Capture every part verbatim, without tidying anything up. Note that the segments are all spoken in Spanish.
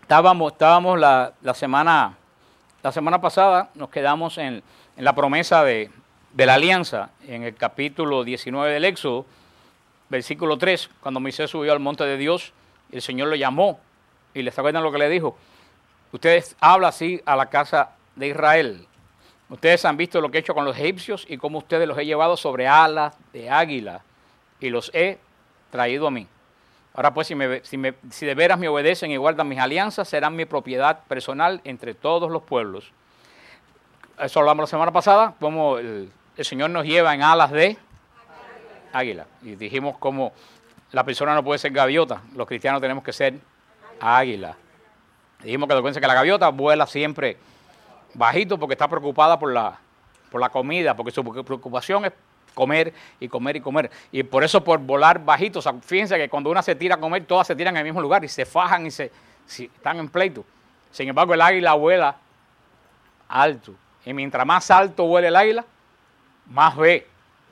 Estábamos, estábamos la, la, semana, la semana pasada, nos quedamos en, en la promesa de, de la alianza, en el capítulo diecinueve del Éxodo, versículo tres, cuando Moisés subió al monte de Dios, el Señor lo llamó, y les acuerdan lo que le dijo: ustedes hablan así a la casa de Israel. Ustedes han visto lo que he hecho con los egipcios y cómo ustedes los he llevado sobre alas de águila y los he traído a mí. Ahora pues, si, me, si, me, si de veras me obedecen y guardan mis alianzas, serán mi propiedad personal entre todos los pueblos. Eso hablamos la semana pasada, cómo el, el Señor nos lleva en alas de águila. Y dijimos cómo la persona no puede ser gaviota, los cristianos tenemos que ser águila. Dijimos que recuerden que la gaviota vuela siempre bajito porque está preocupada por la, por la comida, porque su preocupación es comer y comer y comer. Y por eso, por volar bajito, o sea, fíjense que cuando una se tira a comer, todas se tiran en el mismo lugar y se fajan y se si, están en pleito. Sin embargo, el águila vuela alto. Y mientras más alto vuela el águila, más ve.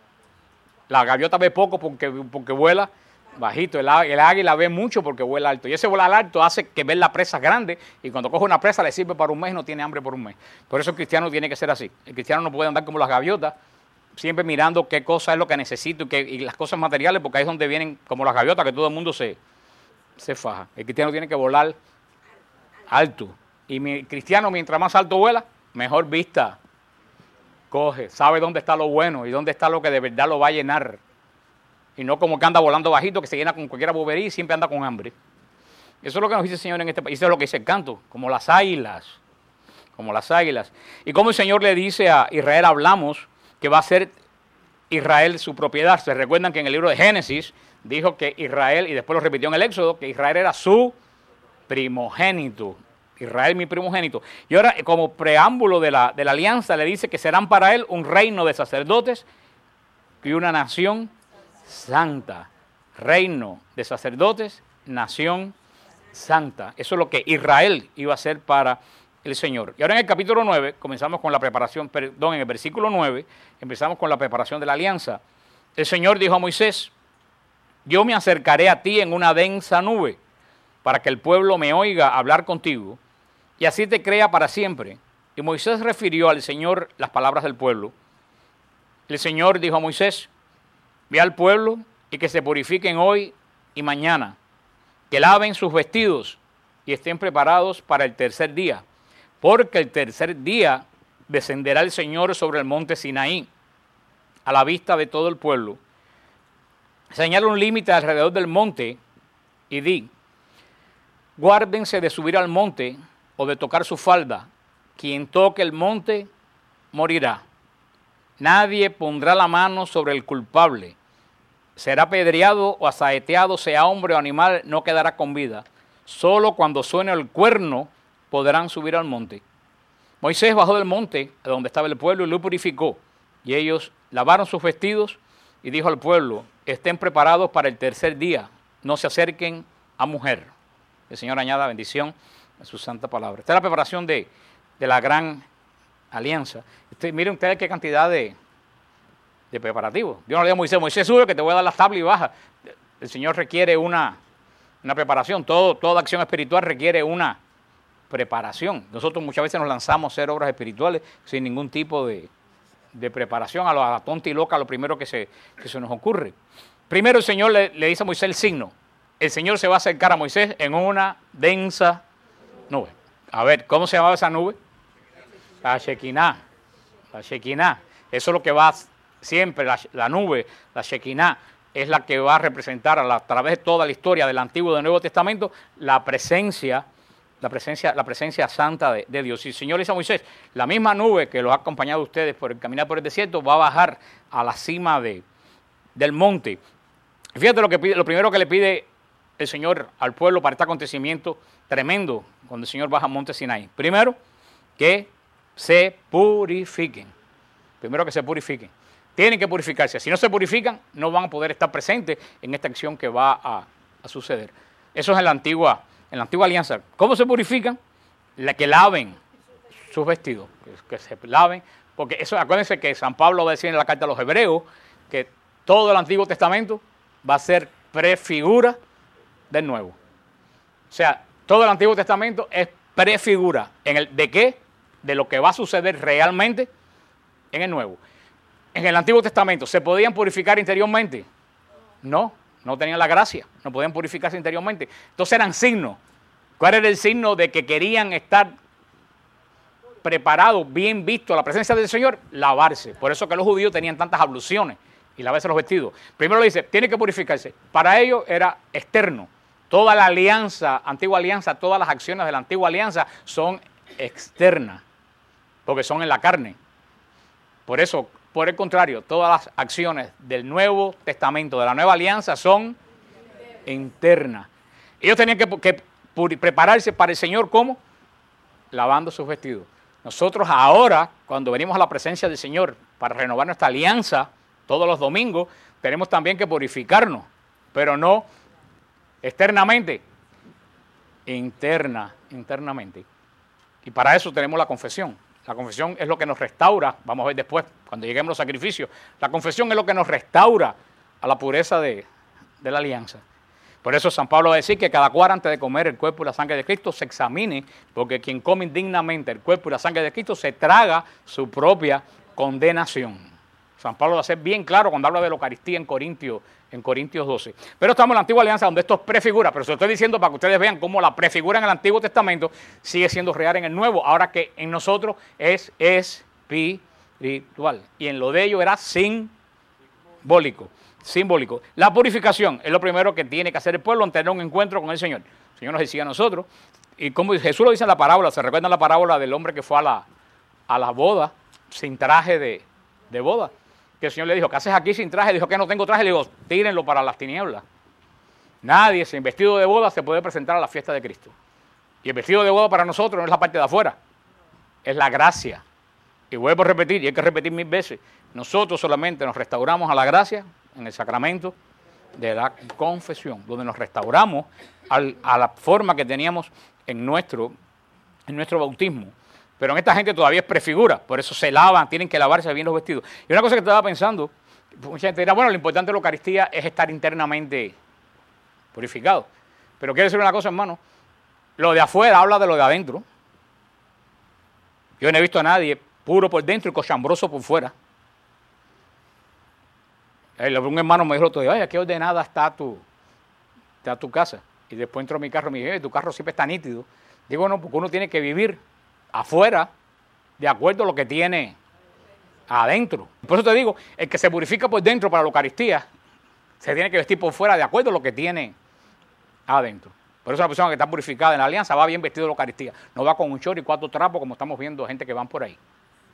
La gaviota ve poco porque, porque vuela bajito. El, el águila ve mucho porque vuela alto. Y ese volar alto hace que ver la presa grande, y cuando coge una presa le sirve para un mes y no tiene hambre por un mes. Por eso el cristiano tiene que ser así. El cristiano no puede andar como las gaviotas, siempre mirando qué cosa es lo que necesito y, que, y las cosas materiales, porque ahí es donde vienen como las gaviotas, que todo el mundo se, se faja. El cristiano tiene que volar alto. Y mi cristiano, mientras más alto vuela, mejor vista coge. Sabe dónde está lo bueno y dónde está lo que de verdad lo va a llenar. Y no como que anda volando bajito, que se llena con cualquier bobería y siempre anda con hambre. Eso es lo que nos dice el Señor en este país. Eso es lo que dice el canto, como las águilas. Como las águilas. Y como el Señor le dice a Israel, hablamos que va a ser Israel su propiedad. Se recuerdan que en el libro de Génesis dijo que Israel, y después lo repitió en el Éxodo, que Israel era su primogénito. Israel mi primogénito. Y ahora, como preámbulo de la, de la alianza, le dice que serán para él un reino de sacerdotes y una nación santa. Reino de sacerdotes, nación santa. Eso es lo que Israel iba a ser para el Señor. Y ahora en el capítulo nueve, comenzamos con la preparación, perdón, en el versículo nueve, empezamos con la preparación de la alianza. El Señor dijo a Moisés: yo me acercaré a ti en una densa nube, para que el pueblo me oiga hablar contigo, y así te crea para siempre. Y Moisés refirió al Señor las palabras del pueblo. El Señor dijo a Moisés: ve al pueblo y que se purifiquen hoy y mañana, que laven sus vestidos y estén preparados para el tercer día. Porque el tercer día descenderá el Señor sobre el monte Sinaí, a la vista de todo el pueblo. Señala un límite alrededor del monte y di: guárdense de subir al monte o de tocar su falda. Quien toque el monte morirá. Nadie pondrá la mano sobre el culpable. Será apedreado o asaeteado, sea hombre o animal, no quedará con vida. Solo cuando suene el cuerno podrán subir al monte. Moisés bajó del monte a donde estaba el pueblo y lo purificó. Y ellos lavaron sus vestidos y dijo al pueblo: estén preparados para el tercer día, no se acerquen a mujer. El Señor añada bendición a su santa palabra. Esta es la preparación de, de la gran alianza. Usted, miren ustedes qué cantidad de, de preparativos. Dios no le dijo a Moisés: Moisés, sube que te voy a dar las tablas y baja. El Señor requiere una, una preparación. Todo, toda acción espiritual requiere una preparación. Nosotros muchas veces nos lanzamos a hacer obras espirituales sin ningún tipo de, de preparación, a la tonta y loca, lo primero que se, que se nos ocurre. Primero el Señor le, le dice a Moisés el signo. El Señor se va a acercar a Moisés en una densa nube. A ver, ¿cómo se llamaba esa nube? La Shekinah. La Shekinah. Eso es lo que va siempre, la, la nube, la Shekinah, es la que va a representar a, la, a través de toda la historia del Antiguo y del Nuevo Testamento la presencia, la presencia, la presencia santa de, de Dios. Y el Señor dice a Moisés: la misma nube que los ha acompañado a ustedes por el caminar por el desierto va a bajar a la cima de, del monte. Fíjate lo que pide, lo primero que le pide el Señor al pueblo para este acontecimiento tremendo cuando el Señor baja al monte Sinaí. Primero, que se purifiquen. Primero que se purifiquen. Tienen que purificarse. Si no se purifican, no van a poder estar presentes en esta acción que va a, a suceder. Eso es en la antigua, en la antigua alianza. ¿Cómo se purifican? La que laven sus vestidos. Que, que se laven. Porque eso, acuérdense que San Pablo va a decir en la carta a los Hebreos que todo el Antiguo Testamento va a ser prefigura del Nuevo. O sea, Todo el Antiguo Testamento es prefigura. ¿En el, ¿De qué? De lo que va a suceder realmente en el Nuevo. En el Antiguo Testamento, ¿se podían purificar interiormente? No, no tenían la gracia, no podían purificarse interiormente. Entonces eran signos. ¿Cuál era el signo de que querían estar preparados, bien vistos a la presencia del Señor? Lavarse. Por eso que los judíos tenían tantas abluciones y lavarse los vestidos. Primero le dice, tiene que purificarse. Para ellos era externo. Toda la alianza, antigua alianza, todas las acciones de la antigua alianza son externas, porque son en la carne. Por eso, por el contrario, todas las acciones del Nuevo Testamento, de la nueva alianza, son internas. Ellos tenían que, que prepararse para el Señor, ¿cómo? Lavando sus vestidos. Nosotros ahora, cuando venimos a la presencia del Señor para renovar nuestra alianza, todos los domingos, tenemos también que purificarnos, pero no externamente, interna, internamente. Y para eso tenemos la confesión. La confesión es lo que nos restaura, vamos a ver después, cuando lleguemos a los sacrificios. La confesión es lo que nos restaura a la pureza de, de la alianza. Por eso San Pablo va a decir que cada cual antes de comer el cuerpo y la sangre de Cristo se examine, porque quien come indignamente el cuerpo y la sangre de Cristo se traga su propia condenación. San Pablo va a ser bien claro cuando habla de la Eucaristía en Corintios, en Corintios doce. Pero estamos en la antigua alianza donde esto es prefigura, pero se lo estoy diciendo para que ustedes vean cómo la prefigura en el Antiguo Testamento sigue siendo real en el Nuevo, ahora que en nosotros es espiritual. Y en lo de ello era simbólico, simbólico. La purificación es lo primero que tiene que hacer el pueblo ante tener un encuentro con el Señor. El Señor nos decía a nosotros, y como Jesús lo dice en la parábola, se recuerdan la parábola del hombre que fue a la, a la boda sin traje de, de boda. Que el Señor le dijo, ¿qué haces aquí sin traje? Dijo que no tengo traje. Le digo, tírenlo para las tinieblas. Nadie sin vestido de boda se puede presentar a la fiesta de Cristo. Y el vestido de boda para nosotros no es la parte de afuera, es la gracia. Y vuelvo a repetir, y hay que repetir mil veces, nosotros solamente nos restauramos a la gracia en el sacramento de la confesión, donde nos restauramos al, a la forma que teníamos en nuestro, en nuestro bautismo. Pero en esta gente todavía es prefigura, por eso se lavan, tienen que lavarse bien los vestidos. Y una cosa que estaba pensando, mucha gente dirá, bueno, lo importante de la Eucaristía es estar internamente purificado. Pero quiero decir una cosa, hermano, lo de afuera habla de lo de adentro. Yo no he visto a nadie puro por dentro y cochambroso por fuera. Un hermano me dijo otro día, oye, qué ordenada está tu, está tu casa. Y después entró a mi carro y me dijo, tu carro siempre está nítido. Digo, no, porque uno tiene que vivir afuera, de acuerdo a lo que tiene adentro. Por eso te digo, el que se purifica por dentro para la Eucaristía, se tiene que vestir por fuera de acuerdo a lo que tiene adentro. Por eso la persona que está purificada en la alianza va bien vestido de la Eucaristía. No va con un short y cuatro trapos como estamos viendo gente que van por ahí.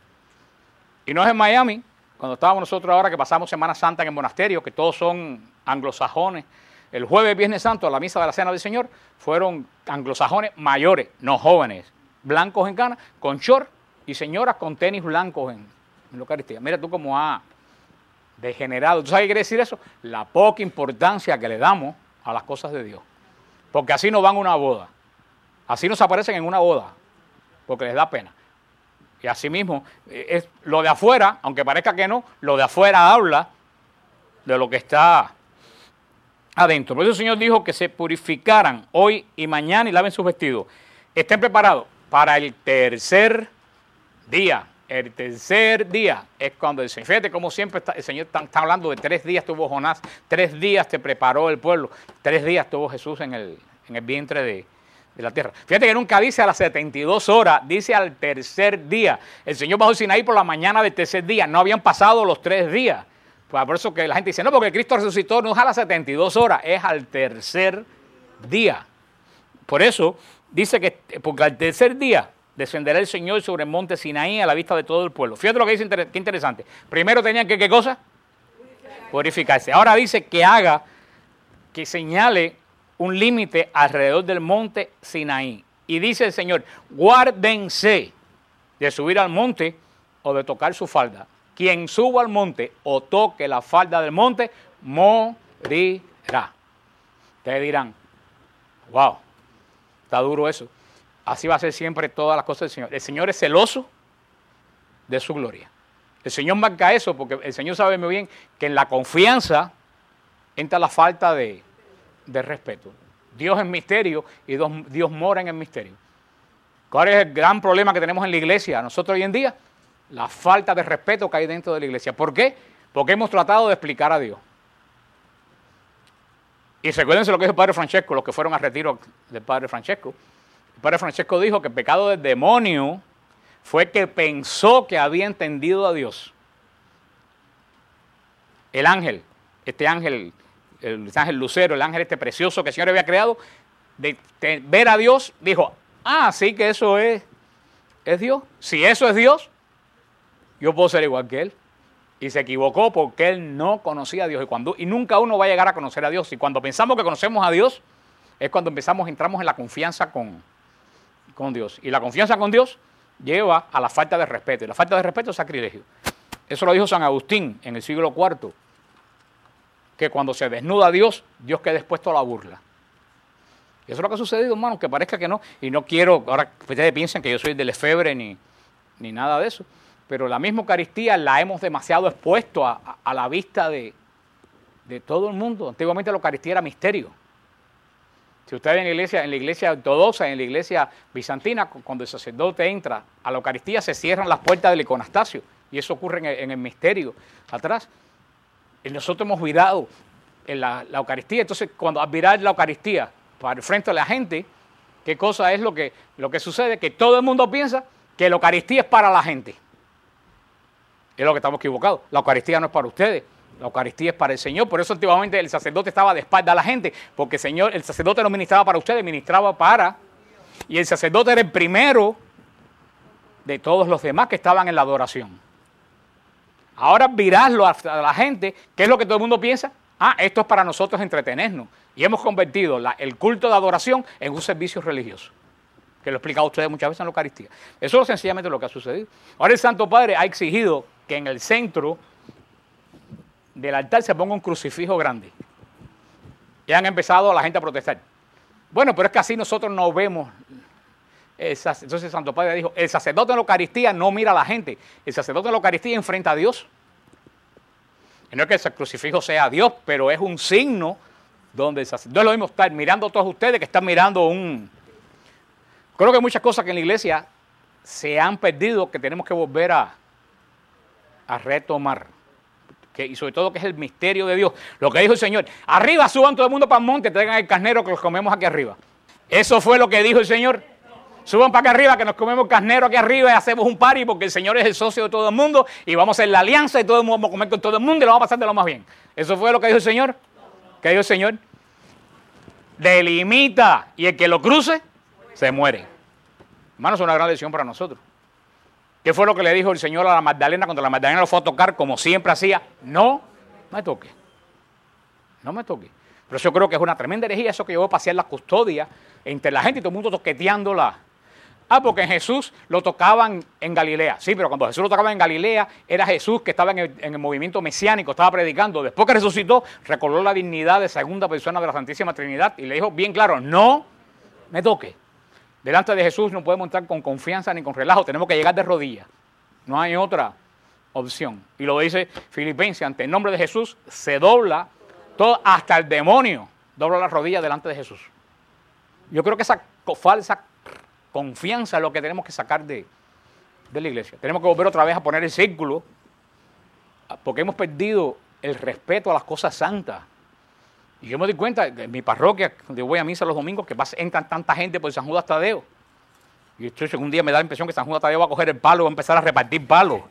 Y no es en Miami, cuando estábamos nosotros ahora que pasamos Semana Santa en el monasterio, que todos son anglosajones. El jueves, Viernes Santo, a la misa de la Cena del Señor, fueron anglosajones mayores, no jóvenes, blancos en cana, con short y señoras con tenis blancos en, en la Eucaristía. Mira tú cómo ha degenerado. ¿Tú sabes qué quiere decir eso? La poca importancia que le damos a las cosas de Dios. Porque así no van a una boda. Así nos aparecen en una boda, porque les da pena. Y así mismo, es, lo de afuera, aunque parezca que no, lo de afuera habla de lo que está adentro. Por eso el Señor dijo que se purificaran hoy y mañana y laven sus vestidos. Estén preparados para el tercer día. El tercer día es cuando el Señor, fíjate como siempre está, el Señor está, está hablando de tres días tuvo Jonás, tres días te preparó el pueblo, tres días tuvo Jesús en el, en el vientre de, de la tierra. Fíjate que nunca dice a las setenta y dos horas, dice al tercer día. El Señor bajó al Sinaí por la mañana del tercer día, no habían pasado los tres días. Pues por eso que la gente dice, no, porque Cristo resucitó no es a las setenta y dos horas, es al tercer día. Por eso dice que, porque al tercer día descenderá el Señor sobre el monte Sinaí a la vista de todo el pueblo. Fíjate lo que dice, qué interesante. Primero tenían que, ¿qué cosa? Purificarse. Purificarse. Ahora dice que haga, que señale un límite alrededor del monte Sinaí. Y dice el Señor, guárdense de subir al monte o de tocar su falda. Quien suba al monte o toque la falda del monte, morirá. Ustedes dirán, wow, está duro eso. Así va a ser siempre todas las cosas del Señor. El Señor es celoso de su gloria. El Señor marca eso porque el Señor sabe muy bien que en la confianza entra la falta de, de respeto. Dios es misterio y Dios, Dios mora en el misterio. ¿Cuál es el gran problema que tenemos en la iglesia nosotros hoy en día? La falta de respeto que hay dentro de la iglesia. ¿Por qué? Porque hemos tratado de explicar a Dios. Y recuérdense lo que dijo el Padre Francesco, los que fueron al retiro del Padre Francesco. El Padre Francesco dijo que el pecado del demonio fue que pensó que había entendido a Dios. El ángel, este ángel, el ángel Lucero, el ángel este precioso que el Señor había creado, de, de ver a Dios, dijo, ah, sí que eso es, es Dios. Si eso es Dios, yo puedo ser igual que Él. Y se equivocó porque él no conocía a Dios. Y, cuando, y nunca uno va a llegar a conocer a Dios. Y cuando pensamos que conocemos a Dios, es cuando empezamos, entramos en la confianza con, con Dios. Y la confianza con Dios lleva a la falta de respeto. Y la falta de respeto es sacrilegio. Eso lo dijo San Agustín en el siglo cuarto. Que cuando se desnuda a Dios, Dios queda expuesto a la burla. Y eso es lo que ha sucedido, hermano, que parezca que no. Y no quiero, ahora ustedes piensen que yo soy del efebre ni, ni nada de eso. Pero la misma Eucaristía la hemos demasiado expuesto a, a, a la vista de, de todo el mundo. Antiguamente la Eucaristía era misterio. Si usted ve en la iglesia, en la iglesia ortodoxa, en la iglesia bizantina, cuando el sacerdote entra a la Eucaristía, se cierran las puertas del iconastasio. Y eso ocurre en el, en el misterio atrás. Y nosotros hemos virado en la, la Eucaristía. Entonces, cuando al virar la Eucaristía para el frente de la gente, ¿qué cosa es lo que, lo que sucede? Que todo el mundo piensa que la Eucaristía es para la gente. Es lo que estamos equivocados. La Eucaristía no es para ustedes. La Eucaristía es para el Señor. Por eso antiguamente el sacerdote estaba de espalda a la gente. Porque el Señor, el sacerdote no ministraba para ustedes, ministraba para... Y el sacerdote era el primero de todos los demás que estaban en la adoración. Ahora virarlo a la gente, ¿qué es lo que todo el mundo piensa? Ah, esto es para nosotros entretenernos. Y hemos convertido la, el culto de adoración en un servicio religioso. Que lo he explicado a ustedes muchas veces en la Eucaristía. Eso es sencillamente lo que ha sucedido. Ahora el Santo Padre ha exigido que en el centro del altar se ponga un crucifijo grande. Y han empezado la gente a protestar. Bueno, pero es que así nosotros no vemos. Entonces el Santo Padre dijo, el sacerdote en la Eucaristía no mira a la gente. El sacerdote en la Eucaristía enfrenta a Dios. Y no es que el crucifijo sea Dios, pero es un signo donde el sacerdote... No es lo mismo estar mirando a todos ustedes que están mirando un... Creo que hay muchas cosas que en la iglesia se han perdido que tenemos que volver a, a retomar. Que, y sobre todo que es el misterio de Dios. Lo que dijo el Señor, arriba suban todo el mundo para el monte, traigan el carnero que los comemos aquí arriba. Eso fue lo que dijo el Señor. Suban para acá arriba que nos comemos el carnero aquí arriba y hacemos un party porque el Señor es el socio de todo el mundo y vamos a hacer la alianza y todo el mundo vamos a comer con todo el mundo y lo vamos a pasar de lo más bien. ¿Eso fue lo que dijo el Señor? ¿Qué dijo el Señor? Delimita y el que lo cruce se muere. Hermanos, es una gran lección para nosotros. ¿Qué fue lo que le dijo el Señor a la Magdalena cuando la Magdalena lo fue a tocar, como siempre hacía? No me toque. No me toque. Pero yo creo que es una tremenda herejía eso que llevó a pasear la custodia entre la gente y todo el mundo toqueteándola. Ah, porque en Jesús lo tocaban en Galilea. Sí, pero cuando Jesús lo tocaba en Galilea, era Jesús que estaba en el, en el movimiento mesiánico, estaba predicando. Después que resucitó, recordó la dignidad de segunda persona de la Santísima Trinidad y le dijo bien claro, no me toque. Delante de Jesús no podemos entrar con confianza ni con relajo, tenemos que llegar de rodillas. No hay otra opción. Y lo dice Filipenses, ante el nombre de Jesús se dobla todo, hasta el demonio dobla las rodillas delante de Jesús. Yo creo que esa falsa confianza es lo que tenemos que sacar de, de la iglesia. Tenemos que volver otra vez a poner el círculo, porque hemos perdido el respeto a las cosas santas. Y yo me doy cuenta, en mi parroquia, donde voy a misa los domingos, que entran tanta gente por San Judas Tadeo. Y esto, un día me da la impresión que San Judas Tadeo va a coger el palo y va a empezar a repartir palos.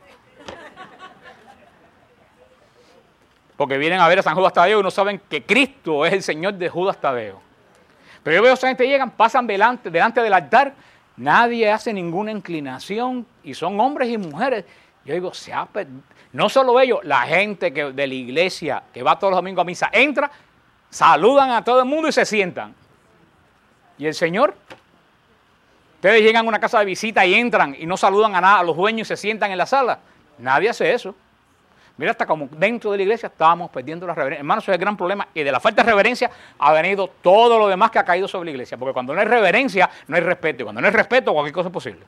Porque vienen a ver a San Judas Tadeo y no saben que Cristo es el Señor de Judas Tadeo. Pero yo veo a esa gente llegan, pasan delante, delante del altar, nadie hace ninguna inclinación y son hombres y mujeres. Yo digo, se ha perdido. No solo ellos, la gente que, de la iglesia que va todos los domingos a misa, entra, saludan a todo el mundo y se sientan. ¿Y el Señor? Ustedes llegan a una casa de visita y entran y no saludan a nada, a los dueños y se sientan en la sala. Nadie hace eso. Mira, hasta como dentro de la iglesia estábamos perdiendo la reverencia. Hermanos, ese es el gran problema. Y de la falta de reverencia ha venido todo lo demás que ha caído sobre la iglesia. Porque cuando no hay reverencia, no hay respeto. Y cuando no hay respeto, cualquier cosa es posible.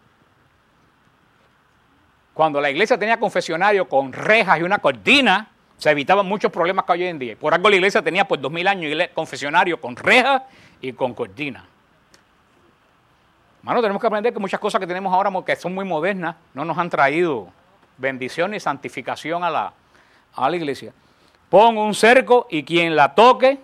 Cuando la iglesia tenía confesionario con rejas y una cortina, Se evitaban muchos problemas que hay hoy en día. Por algo la iglesia tenía por dos mil años confesionario con rejas y con cortinas. Hermano, tenemos que aprender que muchas cosas que tenemos ahora que son muy modernas no nos han traído bendición y santificación a la, a la iglesia. Pon un cerco y quien la toque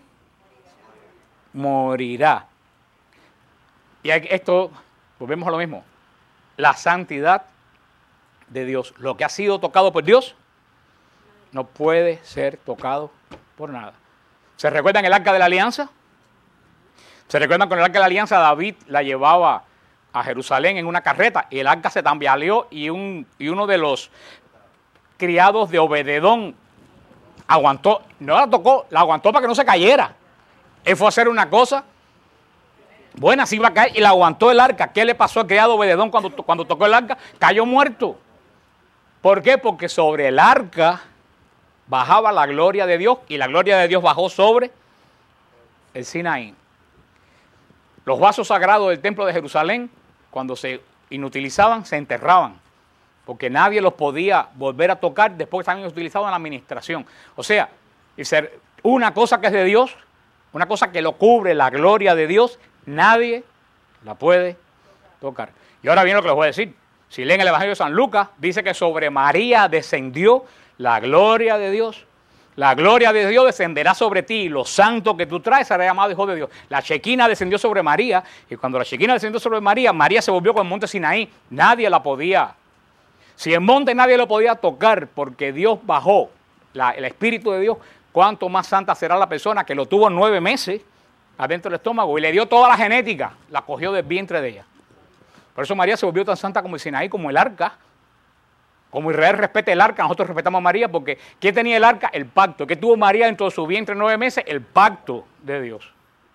morirá. Y esto, volvemos a lo mismo. La santidad de Dios. Lo que ha sido tocado por Dios no puede ser tocado por nada. ¿Se recuerdan el arca de la alianza? ¿Se recuerdan con el arca de la alianza David la llevaba a Jerusalén en una carreta y el arca se tambaleó y, un, y uno de los criados de Obededón aguantó, no la tocó, la aguantó para que no se cayera. Él fue a hacer una cosa buena, se iba a caer y la aguantó el arca. ¿Qué le pasó al criado Obededón cuando, cuando tocó el arca? Cayó muerto. ¿Por qué? Porque sobre el arca bajaba la gloria de Dios y la gloria de Dios bajó sobre el Sinaí. Los vasos sagrados del templo de Jerusalén, cuando se inutilizaban, se enterraban, porque nadie los podía volver a tocar después que estaban utilizados en la administración. O sea, una cosa que es de Dios, una cosa que lo cubre, la gloria de Dios, nadie la puede tocar. Y ahora viene lo que les voy a decir. Si leen el Evangelio de San Lucas, dice que sobre María descendió la gloria de Dios. La gloria de Dios descenderá sobre ti y lo santo que tú traes será llamado hijo de Dios. La Shekinah descendió sobre María y cuando la Shekinah descendió sobre María, María se volvió con el monte Sinaí. Nadie la podía. Si el monte nadie lo podía tocar porque Dios bajó, la, el Espíritu de Dios, cuánto más santa será la persona que lo tuvo nueve meses adentro del estómago y le dio toda la genética, la cogió del vientre de ella. Por eso María se volvió tan santa como el Sinaí, como el arca. Como Israel respeta el arca, nosotros respetamos a María porque ¿qué tenía el arca? El pacto. ¿Qué tuvo María dentro de su vientre nueve meses? El pacto de Dios.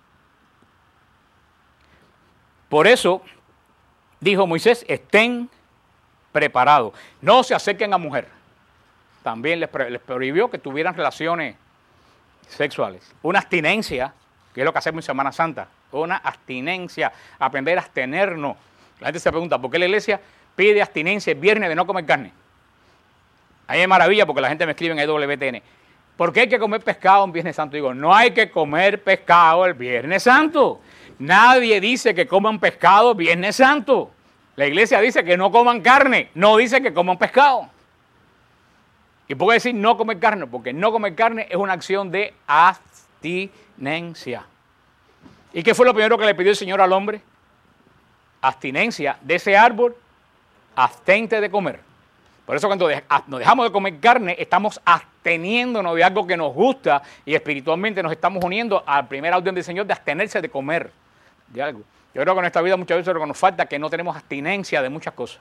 Por eso dijo Moisés, estén preparados. No se acerquen a mujer. También les, les prohibió que tuvieran relaciones sexuales. Una abstinencia, que es lo que hacemos en Semana Santa. Una abstinencia, aprender a abstenernos. La gente se pregunta, ¿por qué la iglesia pide abstinencia el viernes de no comer carne? Ahí es maravilla porque la gente me escribe en E W T N. ¿Por qué hay que comer pescado en Viernes Santo? Digo, no hay que comer pescado el Viernes Santo. Nadie dice que coman pescado Viernes Santo. La iglesia dice que no coman carne, no dice que coman pescado. ¿Y por qué decir no comer carne? Porque no comer carne es una acción de abstinencia. ¿Y qué fue lo primero que le pidió el Señor al hombre? Abstinencia de ese árbol, abstente de comer. Por eso cuando nos dejamos de comer carne, estamos absteniéndonos de algo que nos gusta y espiritualmente nos estamos uniendo al primer orden del Señor de abstenerse de comer de algo. Yo creo que en nuestra vida muchas veces lo que nos falta es que no tenemos abstinencia de muchas cosas.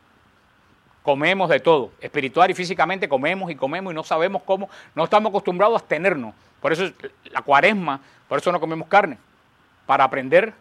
Comemos de todo, espiritual y físicamente comemos y comemos y no sabemos cómo, no estamos acostumbrados a abstenernos. Por eso la cuaresma, por eso no comemos carne, para aprender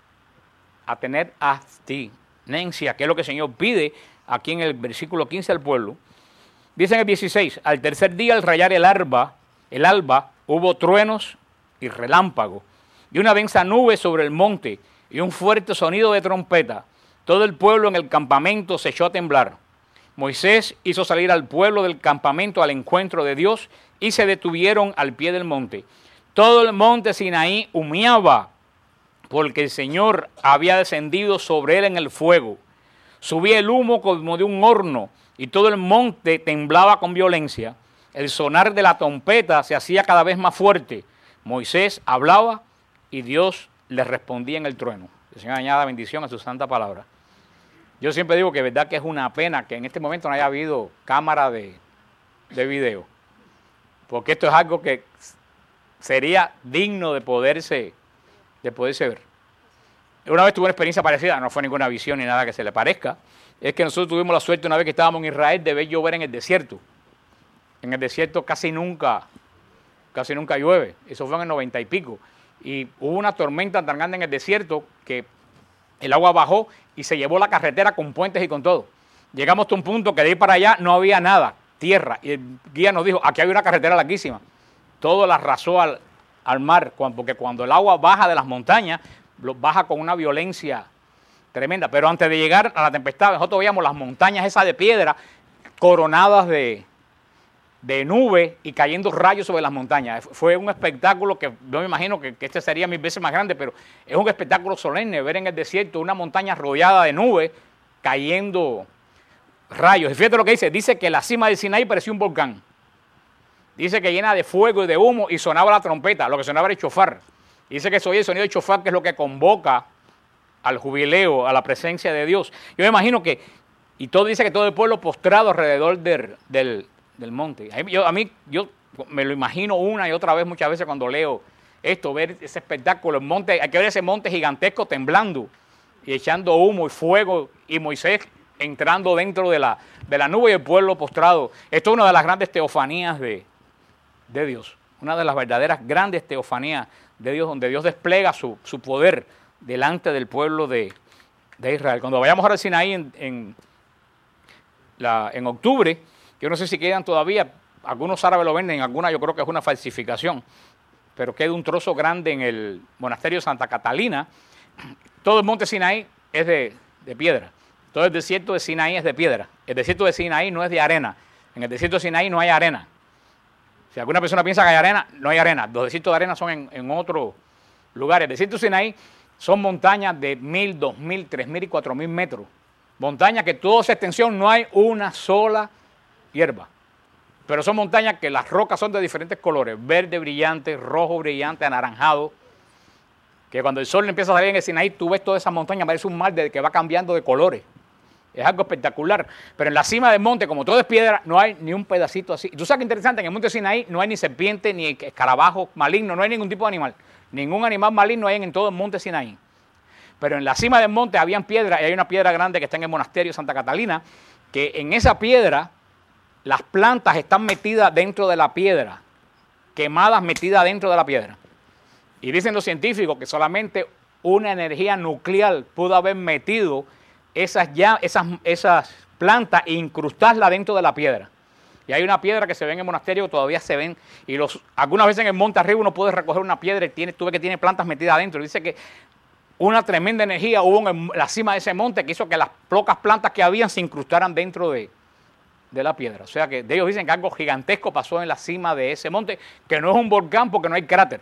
a tener abstinencia, que es lo que el Señor pide aquí en el versículo quince al pueblo. Dice en el dieciséis, al tercer día al rayar el alba, el alba, hubo truenos y relámpagos, y una densa nube sobre el monte, y un fuerte sonido de trompeta. Todo el pueblo en el campamento se echó a temblar. Moisés hizo salir al pueblo del campamento al encuentro de Dios, y se detuvieron al pie del monte. Todo el monte Sinaí humeaba, porque el Señor había descendido sobre él en el fuego. Subía el humo como de un horno y todo el monte temblaba con violencia. El sonar de la trompeta se hacía cada vez más fuerte. Moisés hablaba y Dios le respondía en el trueno. El Señor añada bendición a su santa palabra. Yo siempre digo que es verdad que es una pena que en este momento no haya habido cámara de, de video, porque esto es algo que sería digno de poderse, de poderse ver. Una vez tuve una experiencia parecida, no fue ninguna visión ni nada que se le parezca, es que nosotros tuvimos la suerte una vez que estábamos en Israel de ver llover en el desierto. En el desierto casi nunca, casi nunca llueve, eso fue en el noventa y pico. Y hubo una tormenta tan grande en el desierto que el agua bajó y se llevó la carretera con puentes y con todo. Llegamos a un punto que de ir para allá no había nada, tierra, y el guía nos dijo, aquí hay una carretera larguísima. Todo la arrasó al, al mar, porque cuando el agua baja de las montañas, baja con una violencia tremenda. Pero antes de llegar a la tempestad, nosotros veíamos las montañas esas de piedra coronadas de, de nube y cayendo rayos sobre las montañas. Fue un espectáculo que yo me imagino que, que este sería mil veces más grande, pero es un espectáculo solemne ver en el desierto una montaña rodeada de nubes cayendo rayos. Y fíjate lo que dice, dice que la cima del Sinaí parecía un volcán. Dice que llena de fuego y de humo y sonaba la trompeta, lo que sonaba era el chofar. Dice que se oye el sonido del chofar, que es lo que convoca al jubileo, a la presencia de Dios. Yo me imagino que, y todo dice que todo el pueblo postrado alrededor del, del, del monte. Yo, a mí, yo me lo imagino una y otra vez muchas veces cuando leo esto, ver ese espectáculo, el monte, hay que ver ese monte gigantesco temblando y echando humo y fuego, y Moisés entrando dentro de la, de la nube y el pueblo postrado. Esto es una de las grandes teofanías de, de Dios, una de las verdaderas grandes teofanías de Dios, donde Dios despliega su, su poder delante del pueblo de, de Israel. Cuando vayamos ahora al Sinaí en, en, la, en octubre, yo no sé si quedan todavía, algunos árabes lo venden, algunas yo creo que es una falsificación, pero queda un trozo grande en el monasterio de Santa Catalina. Todo el monte Sinaí es de, de piedra. Todo el desierto de Sinaí es de piedra. El desierto de Sinaí no es de arena. En el desierto de Sinaí no hay arena. Si alguna persona piensa que hay arena, no hay arena. Los desiertos de arena son en, en otros lugares. El desierto de Sinaí son montañas de mil, dos mil, tres mil y cuatro mil metros. Montañas que toda esa extensión no hay una sola hierba. Pero son montañas que las rocas son de diferentes colores. Verde brillante, rojo brillante, anaranjado. Que cuando el sol empieza a salir en el Sinaí, tú ves toda esa montaña, parece un mar de, que va cambiando de colores. Es algo espectacular. Pero en la cima del monte, como todo es piedra, no hay ni un pedacito así. Y tú sabes que interesante, en el monte Sinaí no hay ni serpiente, ni escarabajo maligno, no hay ningún tipo de animal. Ningún animal maligno hay en todo el monte Sinaí. Pero en la cima del monte habían piedras, y hay una piedra grande que está en el monasterio de Santa Catalina, que en esa piedra las plantas están metidas dentro de la piedra, quemadas metidas dentro de la piedra. Y dicen los científicos que solamente una energía nuclear pudo haber metido esas, ya, esas, esas plantas e incrustarlas dentro de la piedra. Y hay una piedra que se ve en el monasterio que todavía se ven, y los, algunas veces en el monte arriba uno puede recoger una piedra y tiene, tú ves que tiene plantas metidas adentro. Dice que una tremenda energía hubo en la cima de ese monte que hizo que las pocas plantas que habían se incrustaran dentro de, de la piedra. O sea que ellos dicen que algo gigantesco pasó en la cima de ese monte, que no es un volcán porque no hay cráter.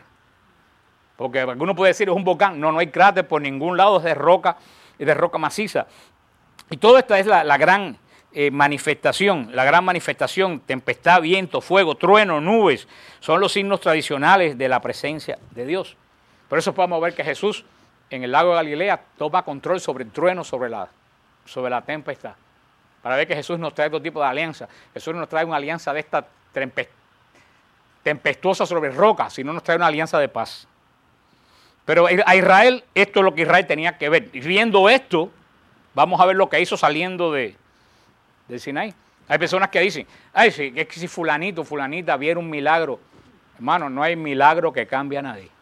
Porque alguno puede decir es un volcán, no, no hay cráter por ningún lado, es de roca, es de roca maciza. Y todo esto es la, la gran eh, manifestación, la gran manifestación, tempestad, viento, fuego, trueno, nubes, son los signos tradicionales de la presencia de Dios. Por eso podemos ver que Jesús en el lago de Galilea toma control sobre el trueno, sobre la, sobre la tempestad. Para ver que Jesús nos trae otro tipo de alianza. Jesús nos trae una alianza de esta tempestuosa sobre roca, sino nos trae una alianza de paz. Pero a Israel, esto es lo que Israel tenía que ver. Y viendo esto, vamos a ver lo que hizo saliendo de, del Sinaí. Hay personas que dicen, ay, sí, es que si fulanito, fulanita viera un milagro. Hermano, no hay milagro que cambie a nadie.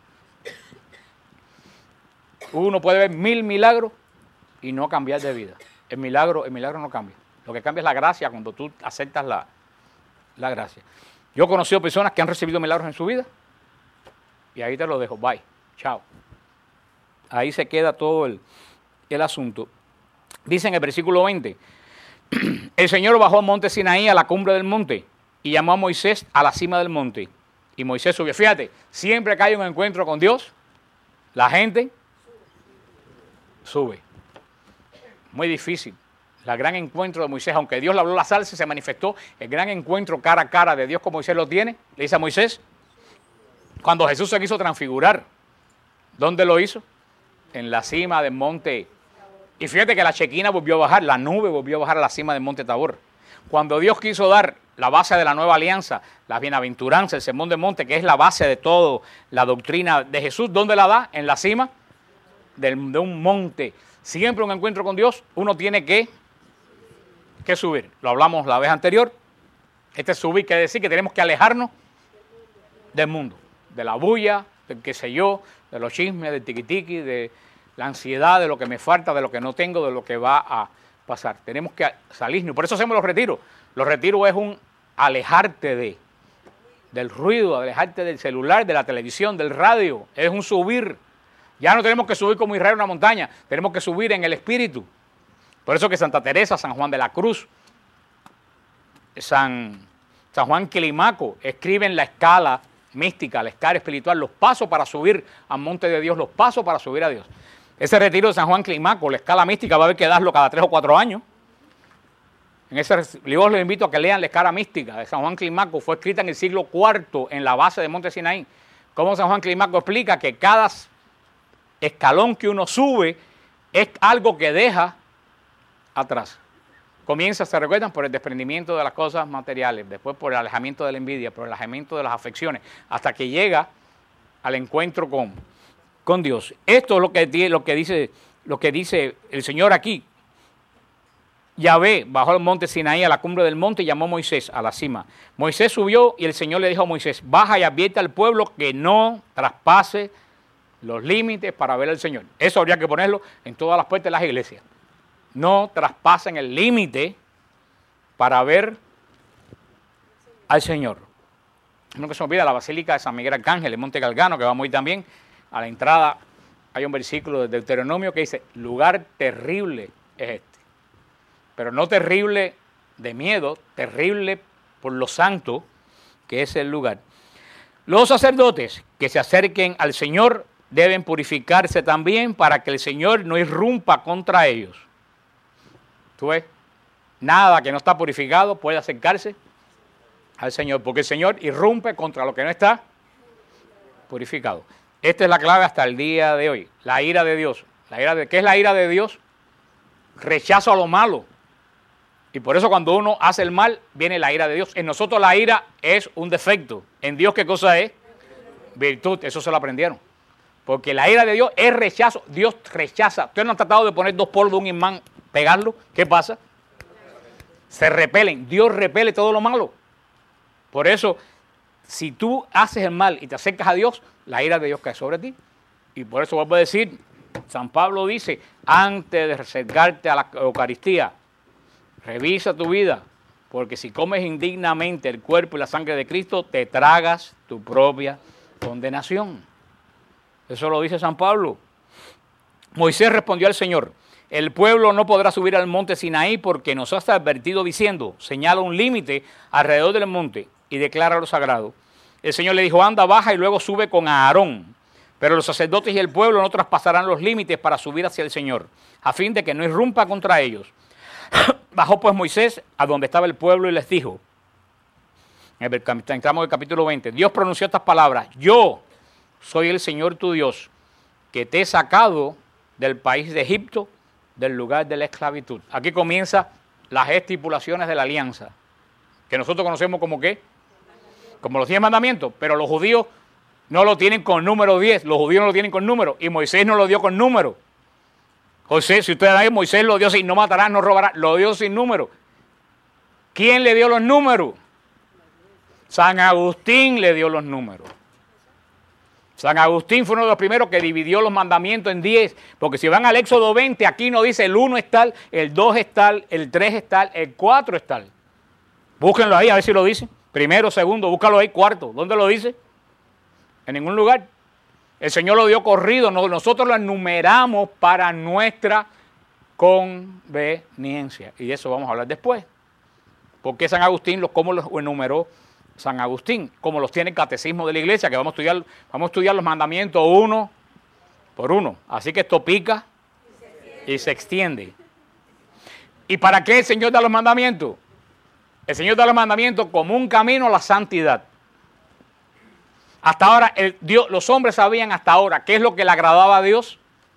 Uno puede ver mil milagros y no cambiar de vida. El milagro, el milagro no cambia. Lo que cambia es la gracia cuando tú aceptas la, la gracia. Yo he conocido personas que han recibido milagros en su vida y ahí te lo dejo. Bye. Chao. Ahí se queda todo el, el asunto. Dice en el versículo veinte, el Señor bajó al monte Sinaí, a la cumbre del monte, y llamó a Moisés a la cima del monte. Y Moisés subió. Fíjate, siempre que hay un encuentro con Dios, la gente sube. Muy difícil. El gran encuentro de Moisés, aunque Dios le habló la salsa, se manifestó el gran encuentro cara a cara de Dios como Moisés lo tiene. Le dice a Moisés, cuando Jesús se quiso transfigurar, ¿dónde lo hizo? En la cima del monte. Y fíjate que la chequina volvió a bajar, la nube volvió a bajar a la cima del monte Tabor. Cuando Dios quiso dar la base de la nueva alianza, la bienaventuranza, el sermón del monte, que es la base de toda la doctrina de Jesús, ¿dónde la da? En la cima del, de un monte. Siempre un encuentro con Dios, uno tiene que, que subir. Lo hablamos la vez anterior. Este subir quiere decir que tenemos que alejarnos del mundo, de la bulla, del qué sé yo, de los chismes, del tiquitiqui, de la ansiedad, de lo que me falta, de lo que no tengo, de lo que va a pasar. Tenemos que salirnos. Por eso hacemos los retiros. Los retiros es un alejarte de, del ruido, alejarte del celular, de la televisión, del radio. Es un subir. Ya no tenemos que subir como Israel a una montaña, tenemos que subir en el espíritu. Por eso que Santa Teresa, San Juan de la Cruz, San, San Juan Climaco escribe en la escala mística, la escala espiritual, los pasos para subir al monte de Dios, los pasos para subir a Dios. Ese retiro de San Juan Climaco, la escala mística, va a haber que darlo cada tres o cuatro años. En ese libro les invito a que lean la escala mística de San Juan Climaco, fue escrita en el siglo cuarto en la base de Monte Sinaí. Cómo San Juan Climaco explica que cada escalón que uno sube es algo que deja atrás. Comienza, se recuerdan, por el desprendimiento de las cosas materiales, después por el alejamiento de la envidia, por el alejamiento de las afecciones, hasta que llega al encuentro con, con Dios. Esto es lo que, lo que dice, lo que dice el Señor aquí. Yahvé bajó al monte Sinaí a la cumbre del monte y llamó a Moisés a la cima. Moisés subió y el Señor le dijo a Moisés, baja y advierte al pueblo que no traspase los límites para ver al Señor. Eso habría que ponerlo en todas las puertas de las iglesias. No traspasen el límite para ver al Señor. No que se me olvida la Basílica de San Miguel Arcángel en Monte Galgano, que va muy también. A la entrada hay un versículo de Deuteronomio que dice, lugar terrible es este. Pero no terrible de miedo, terrible por lo santo que es el lugar. Los sacerdotes que se acerquen al Señor deben purificarse también para que el Señor no irrumpa contra ellos. ¿Tú ves? Nada que no está purificado puede acercarse al Señor, porque el Señor irrumpe contra lo que no está purificado. Esta es la clave hasta el día de hoy, la ira de Dios. La ira de, ¿qué es la ira de Dios? Rechazo a lo malo. Y por eso cuando uno hace el mal, viene la ira de Dios. En nosotros la ira es un defecto. En Dios, ¿qué cosa es? Virtud. Eso se lo aprendieron. Porque la ira de Dios es rechazo. Dios rechaza. ¿Ustedes no han tratado de poner dos polos de un imán, pegarlo? ¿Qué pasa? Se repelen. Dios repele todo lo malo. Por eso, si tú haces el mal y te acercas a Dios, la ira de Dios cae sobre ti. Y por eso vuelvo a decir, San Pablo dice, antes de acercarte a la Eucaristía, revisa tu vida, porque si comes indignamente el cuerpo y la sangre de Cristo, te tragas tu propia condenación. Eso lo dice San Pablo. Moisés respondió al Señor, el pueblo no podrá subir al monte Sinaí porque nos has advertido diciendo, señala un límite alrededor del monte y declara lo sagrado. El Señor le dijo, anda, baja y luego sube con Aarón. Pero los sacerdotes y el pueblo no traspasarán los límites para subir hacia el Señor, a fin de que no irrumpa contra ellos. Bajó pues Moisés a donde estaba el pueblo y les dijo, entramos en el capítulo veinte, Dios pronunció estas palabras, yo soy el Señor tu Dios, que te he sacado del país de Egipto, del lugar de la esclavitud. Aquí comienzan las estipulaciones de la alianza, que nosotros conocemos como ¿qué? Como los diez mandamientos, pero los judíos no lo tienen con número diez, los judíos no lo tienen con número, y Moisés no lo dio con número. José, si ustedes ven, Moisés lo dio sin no matarás, no robarás, lo dio sin número. ¿Quién le dio los números? San Agustín le dio los números. San Agustín fue uno de los primeros que dividió los mandamientos en diez, porque si van al Éxodo veinte, aquí no dice el uno es tal, el dos es tal, el tres es tal, el cuatro es tal. Búsquenlo ahí, a ver si lo dice. Primero, segundo, búscalo ahí, cuarto. ¿Dónde lo dice? En ningún lugar. El Señor lo dio corrido, nosotros lo enumeramos para nuestra conveniencia. Y de eso vamos a hablar después. ¿Por qué San Agustín, los, cómo los enumeró San Agustín? Como los tiene el catecismo de la iglesia, que vamos a estudiar, vamos a estudiar los mandamientos uno por uno. Así que esto pica y se extiende. ¿Y para qué el Señor da los mandamientos? El Señor da los mandamientos como un camino a la santidad. Hasta ahora, el Dios, los hombres sabían hasta ahora qué es lo que le agradaba a Dios.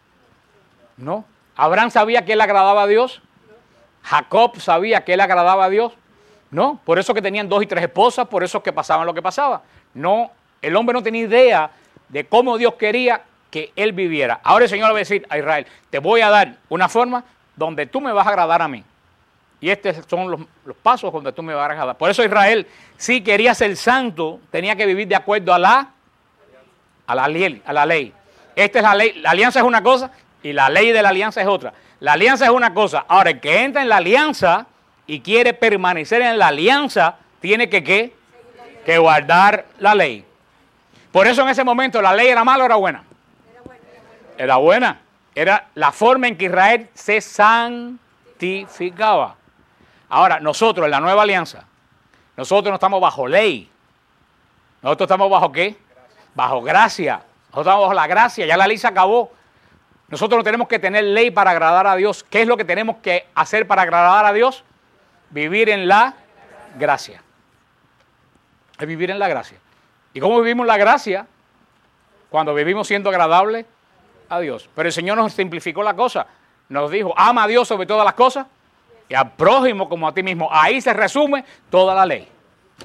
No. Abraham sabía que le agradaba a Dios. Jacob sabía que le agradaba a Dios. No. Por eso que tenían dos y tres esposas, por eso que pasaban lo que pasaba. No. El hombre no tenía idea de cómo Dios quería que él viviera. Ahora el Señor le va a decir a Israel, te voy a dar una forma donde tú me vas a agradar a mí. Y estos son los, los pasos donde tú me vas a agradar. Por eso Israel, si quería ser santo, tenía que vivir de acuerdo a la, a la, ley, a la ley. Esta es la ley. La alianza es una cosa y la ley de la alianza es otra. La alianza es una cosa. Ahora, el que entra en la alianza y quiere permanecer en la alianza, tiene que, ¿qué? Que guardar la ley. Por eso en ese momento, ¿la ley era mala o era buena? Era buena. Era la forma en que Israel se santificaba. Ahora, nosotros en la nueva alianza, Nosotros no estamos bajo ley. Nosotros estamos bajo ¿qué? Bajo gracia. Nosotros estamos bajo la gracia. Ya la ley se acabó. Nosotros no tenemos que tener ley para agradar a Dios. ¿Qué es lo que tenemos que hacer para agradar a Dios? Vivir en la gracia. Es vivir en la gracia. ¿Y cómo vivimos la gracia? Cuando vivimos siendo agradables a Dios. Pero el Señor nos simplificó la cosa. Nos dijo, ama a Dios sobre todas las cosas y al prójimo como a ti mismo. Ahí se resume toda la ley.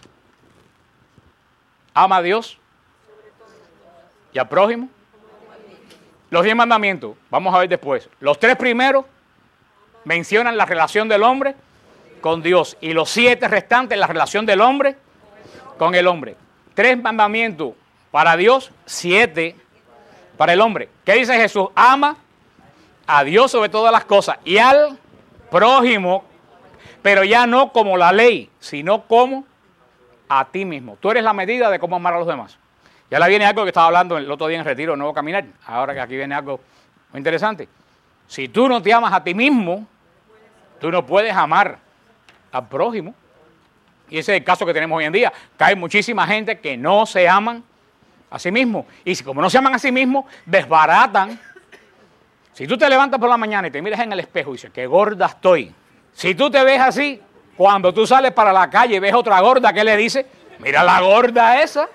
Ama a Dios y al prójimo. Los diez mandamientos, vamos a ver después. Los tres primeros mencionan la relación del hombre con Dios y los siete restantes la relación del hombre con el hombre. Tres mandamientos para Dios, siete para el hombre. ¿Qué dice Jesús? Ama a Dios sobre todas las cosas y al prójimo, pero ya no como la ley, sino como a ti mismo. Tú eres la medida de cómo amar a los demás. Y ahora viene algo que estaba hablando el otro día en Retiro, Nuevo Caminar. Ahora que aquí viene algo muy interesante. Si tú no te amas a ti mismo, tú no puedes amar al prójimo. Y ese es el caso que tenemos hoy en día. Que hay muchísima gente que no se aman a sí mismos. Y si como no se aman a sí mismos, desbaratan. Si tú te levantas por la mañana y te miras en el espejo y dices, qué gorda estoy. Si tú te ves así, cuando tú sales para la calle y ves otra gorda, ¿qué le dices? Mira la gorda esa.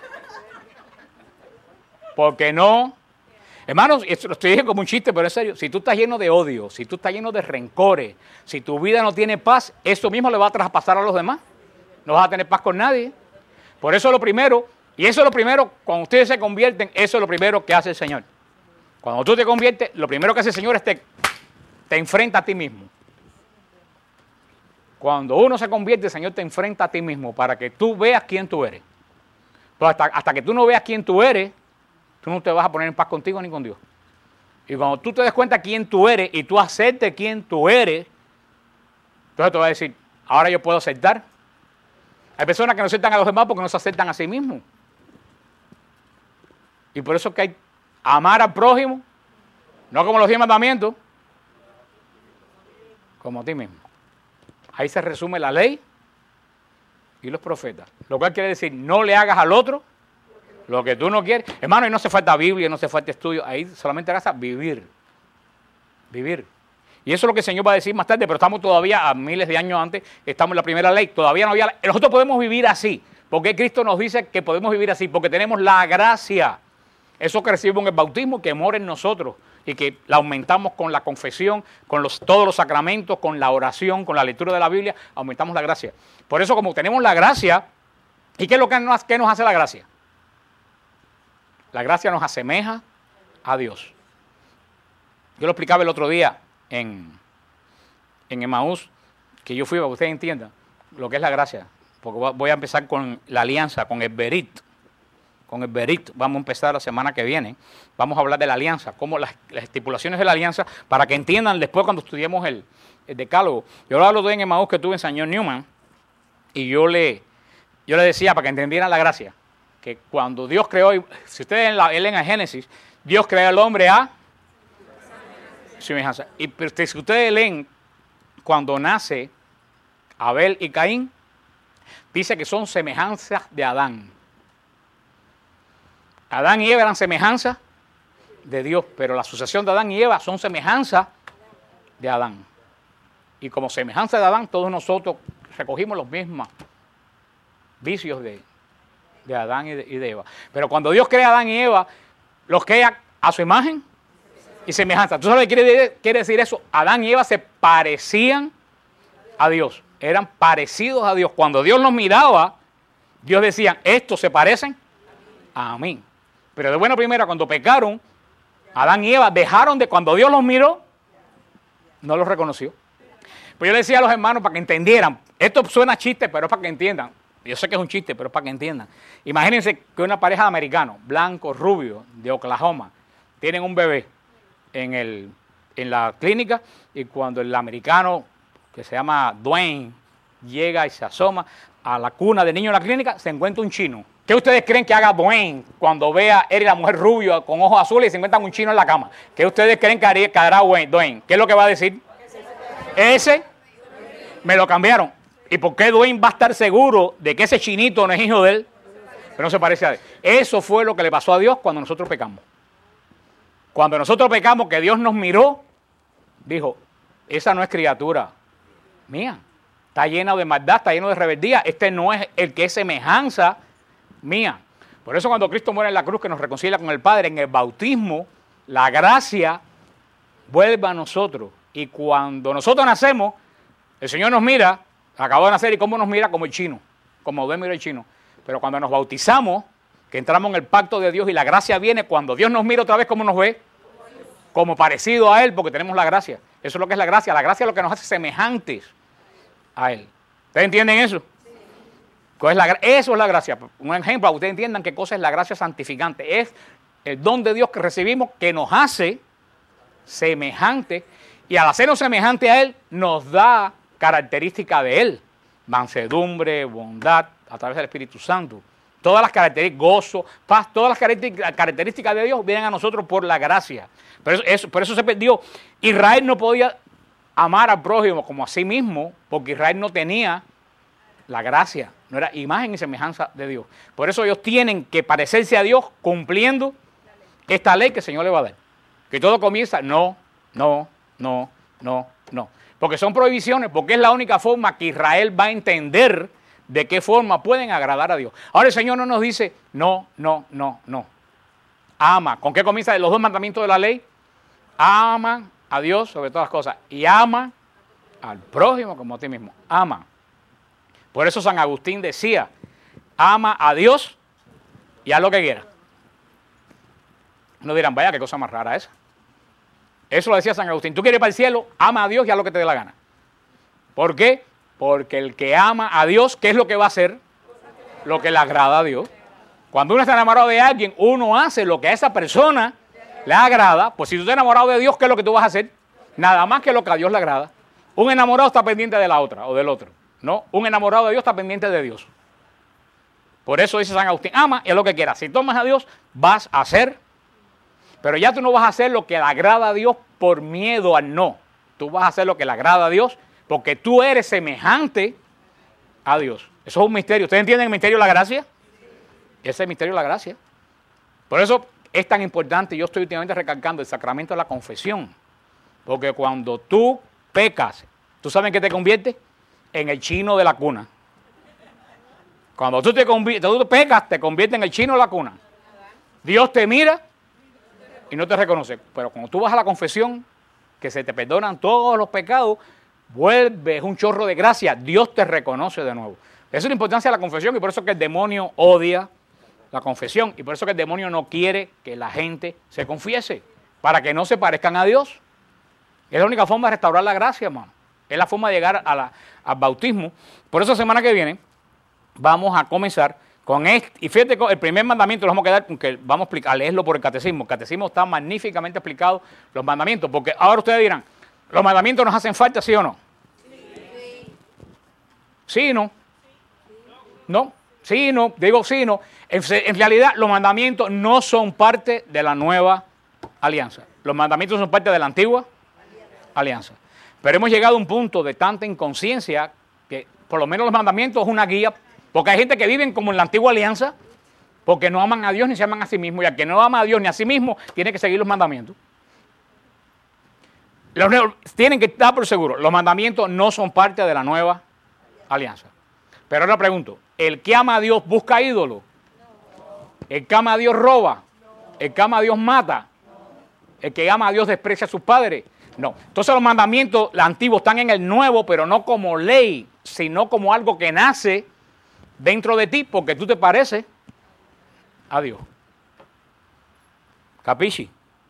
Porque no. Hermanos, esto lo estoy diciendo como un chiste, pero en serio, si tú estás lleno de odio, si tú estás lleno de rencores, si tu vida no tiene paz, eso mismo le va a traspasar a los demás. No vas a tener paz con nadie. Por eso lo primero, y eso es lo primero, cuando ustedes se convierten, eso es lo primero que hace el Señor. Cuando tú te conviertes, lo primero que hace el Señor es te, te enfrenta a ti mismo. Cuando uno se convierte, el Señor te enfrenta a ti mismo para que tú veas quién tú eres. Pero hasta, hasta que tú no veas quién tú eres, tú no te vas a poner en paz contigo ni con Dios. Y cuando tú te des cuenta quién tú eres y tú aceptes quién tú eres, entonces te vas a decir, ahora yo puedo aceptar. Hay personas que no aceptan a los demás porque no se aceptan a sí mismos. Y por eso es que hay amar al prójimo, no como los diez mandamientos, como a ti mismo. Ahí se resume la ley y los profetas. Lo cual quiere decir, no le hagas al otro lo que tú no quieres. Hermano, y no hace falta Biblia, no hace falta estudio. Ahí solamente hagas vivir. Vivir. Y eso es lo que el Señor va a decir más tarde, pero estamos todavía a miles de años antes, estamos en la primera ley. Todavía no había ley. Nosotros podemos vivir así. ¿Por qué Cristo nos dice que podemos vivir así? Porque tenemos la gracia. Eso que recibimos en el bautismo, que mora en nosotros. Y que la aumentamos con la confesión, con los, todos los sacramentos, con la oración, con la lectura de la Biblia, aumentamos la gracia. Por eso, como tenemos la gracia, ¿y qué es lo que nos, qué nos hace la gracia? La gracia nos asemeja a Dios. Yo lo explicaba el otro día en, en Emaús, que yo fui para que ustedes entiendan lo que es la gracia. Porque voy a empezar con la alianza, con el Berit. Con el Berit, vamos a empezar la semana que viene. Vamos a hablar de la alianza, cómo las, las estipulaciones de la alianza, para que entiendan después cuando estudiemos el, el decálogo. Yo lo hablo de en Emaús que tuve en San John Newman, y yo le, yo le decía, para que entendieran la gracia, que cuando Dios creó, si ustedes leen el Génesis, Dios creó al hombre a semejanza. Y si ustedes leen, cuando nace Abel y Caín, dice que son semejanzas de Adán. Adán y Eva eran semejanza de Dios, pero la sucesión de Adán y Eva son semejanza de Adán. Y como semejanza de Adán, todos nosotros recogimos los mismos vicios de, de Adán y de, y de Eva. Pero cuando Dios crea a Adán y Eva, los crea a su imagen y semejanza. ¿Tú sabes qué quiere, quiere decir eso? Adán y Eva se parecían a Dios, eran parecidos a Dios. Cuando Dios los miraba, Dios decía, estos se parecen a mí. Pero de buena primera, cuando pecaron, Adán y Eva dejaron de, cuando Dios los miró, no los reconoció. Pues yo le decía a los hermanos para que entendieran, esto suena chiste, pero es para que entiendan. Yo sé que es un chiste, pero es para que entiendan. Imagínense que una pareja de americanos, blanco, rubio, de Oklahoma, tienen un bebé en, el, en la clínica, y cuando el americano, que se llama Dwayne, llega y se asoma a la cuna del niño en la clínica, se encuentra un chino. ¿Qué ustedes creen que haga Dwayne cuando vea a él y la mujer rubia con ojos azules y se encuentran un chino en la cama? ¿Qué ustedes creen que, haría, que hará Dwayne? ¿Qué es lo que va a decir? Ese me lo cambiaron. ¿Y por qué Dwayne va a estar seguro de que ese chinito no es hijo de él? Pero no se parece a él. Eso fue lo que le pasó a Dios cuando nosotros pecamos. Cuando nosotros pecamos, que Dios nos miró, dijo, esa no es criatura mía. Está lleno de maldad, está lleno de rebeldía. Este no es el que es semejanza mía. Por eso cuando Cristo muere en la cruz, que nos reconcilia con el Padre, en el bautismo, la gracia vuelve a nosotros. Y cuando nosotros nacemos, el Señor nos mira, acabó de nacer, ¿y cómo nos mira? Como el chino, como Dios mira el chino. Pero cuando nos bautizamos, que entramos en el pacto de Dios y la gracia viene, cuando Dios nos mira otra vez, ¿cómo nos ve? Como parecido a Él, porque tenemos la gracia. Eso es lo que es la gracia. La gracia es lo que nos hace semejantes a Él. ¿Ustedes entienden eso? Es la, eso es la gracia. Un ejemplo, para que ustedes entiendan qué cosa es la gracia santificante. Es el don de Dios que recibimos que nos hace semejante, y al hacernos semejante a Él, nos da características de Él. Mansedumbre, bondad, a través del Espíritu Santo. Todas las características, gozo, paz, todas las características de Dios vienen a nosotros por la gracia. Por eso, eso, por eso se perdió. Israel no podía amar al prójimo como a sí mismo, porque Israel no tenía la gracia, no era imagen y semejanza de Dios. Por eso ellos tienen que parecerse a Dios cumpliendo esta ley que el Señor le va a dar. Que todo comienza, no, no, no, no, no. Porque son prohibiciones, porque es la única forma que Israel va a entender de qué forma pueden agradar a Dios. Ahora el Señor no nos dice, no, no, no, no. Ama. ¿Con qué comienza los dos mandamientos de la ley? Ama a Dios sobre todas las cosas y ama al prójimo como a ti mismo. Ama. Por eso San Agustín decía, ama a Dios y haz lo que quiera. No dirán, vaya, qué cosa más rara esa. Eso lo decía San Agustín. Tú quieres ir para el cielo, ama a Dios y haz lo que te dé la gana. ¿Por qué? Porque el que ama a Dios, ¿qué es lo que va a hacer? Lo que le agrada a Dios. Cuando uno está enamorado de alguien, uno hace lo que a esa persona le agrada. Pues si tú estás enamorado de Dios, ¿qué es lo que tú vas a hacer? Nada más que lo que a Dios le agrada. Un enamorado está pendiente de la otra o del otro. No, un enamorado de Dios está pendiente de Dios. Por eso dice San Agustín, ama y haz lo que quieras. Si tomas a Dios, vas a hacer. Pero ya tú no vas a hacer lo que le agrada a Dios por miedo al no. Tú vas a hacer lo que le agrada a Dios porque tú eres semejante a Dios. Eso es un misterio. ¿Ustedes entienden el misterio de la gracia? Ese es el misterio de la gracia. Por eso es tan importante, yo estoy últimamente recalcando el sacramento de la confesión. Porque cuando tú pecas, ¿tú sabes en qué te conviertes? En el chino de la cuna. Cuando tú, te tú pecas, te conviertes en el chino de la cuna. Dios te mira y no te reconoce. Pero cuando tú vas a la confesión, que se te perdonan todos los pecados, vuelves un chorro de gracia, Dios te reconoce de nuevo. Esa es la importancia de la confesión y por eso es que el demonio odia la confesión y por eso es que el demonio no quiere que la gente se confiese, para que no se parezcan a Dios. Es la única forma de restaurar la gracia, hermano. Es la forma de llegar a la, al bautismo. Por eso, la semana que viene, vamos a comenzar con este. Y fíjate, el primer mandamiento lo vamos a quedar con que vamos a, explicar, a leerlo por el catecismo. El catecismo está magníficamente explicado, los mandamientos. Porque ahora ustedes dirán, ¿los mandamientos nos hacen falta, sí o no? Sí. ¿Sí y no? ¿No? Sí y no. Digo sí y no. En, en realidad, los mandamientos no son parte de la nueva alianza. Los mandamientos son parte de la antigua alianza. Pero hemos llegado a un punto de tanta inconsciencia que por lo menos los mandamientos es una guía, porque hay gente que viven como en la antigua alianza, porque no aman a Dios ni se aman a sí mismos, y al que no ama a Dios ni a sí mismo, tiene que seguir los mandamientos. Los, tienen que estar por seguro, los mandamientos no son parte de la nueva alianza. Pero ahora pregunto, ¿el que ama a Dios busca ídolo? ¿El que ama a Dios roba? ¿El que ama a Dios mata? ¿El que ama a Dios desprecia a sus padres? No. Entonces los mandamientos los antiguos están en el nuevo, pero no como ley, sino como algo que nace dentro de ti porque tú te pareces a Dios. ¿Capisci?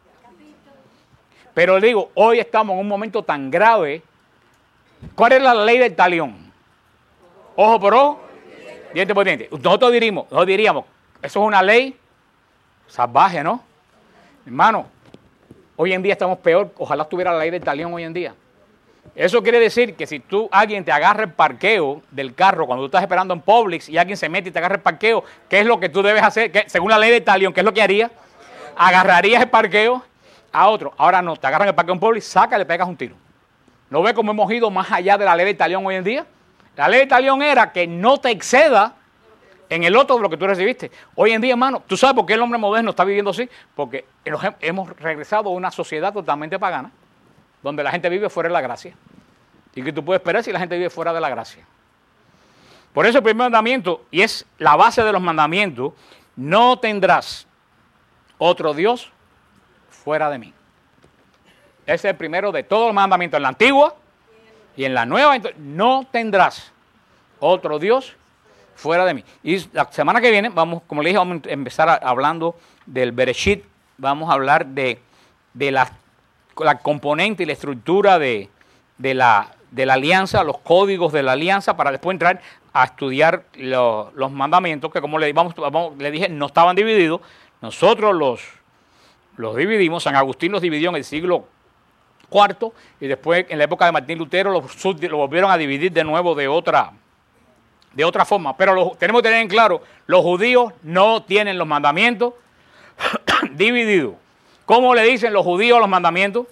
Pero digo, hoy estamos en un momento tan grave. ¿Cuál es la ley del talión? Ojo por ojo, diente por diente. Nosotros diríamos, nosotros diríamos, eso es una ley salvaje, ¿no? Hermano, hoy en día estamos peor, ojalá estuviera la ley del talión hoy en día. Eso quiere decir que si tú, alguien te agarra el parqueo del carro cuando tú estás esperando en Publix y alguien se mete y te agarra el parqueo, ¿qué es lo que tú debes hacer? ¿Qué? Según la ley del talión, ¿qué es lo que harías? Agarrarías el parqueo a otro. Ahora no, te agarran el parqueo en Publix, saca y le pegas un tiro. ¿No ves cómo hemos ido más allá de la ley del talión hoy en día? La ley de talión era que no te exceda en el otro de lo que tú recibiste. Hoy en día, hermano, ¿tú sabes por qué el hombre moderno está viviendo así? Porque nos he- hemos regresado a una sociedad totalmente pagana, donde la gente vive fuera de la gracia. ¿Y qué tú puedes esperar si la gente vive fuera de la gracia? Por eso el primer mandamiento, y es la base de los mandamientos, no tendrás otro Dios fuera de mí. Ese es el primero de todos los mandamientos. En la antigua y en la nueva, no tendrás otro Dios fuera de mí. Y la semana que viene, vamos, como le dije, vamos a empezar a, hablando del Bereshit. Vamos a hablar de, de la, la componente y la estructura de, de, la, de la alianza, los códigos de la alianza, para después entrar a estudiar lo, los mandamientos, que como le, vamos, vamos, le dije, no estaban divididos. Nosotros los, los dividimos. San Agustín los dividió en el siglo cuarto y después en la época de Martín Lutero los, lo volvieron a dividir de nuevo de otra de otra forma, pero lo, tenemos que tener en claro, los judíos no tienen los mandamientos divididos. ¿Cómo le dicen los judíos a los mandamientos?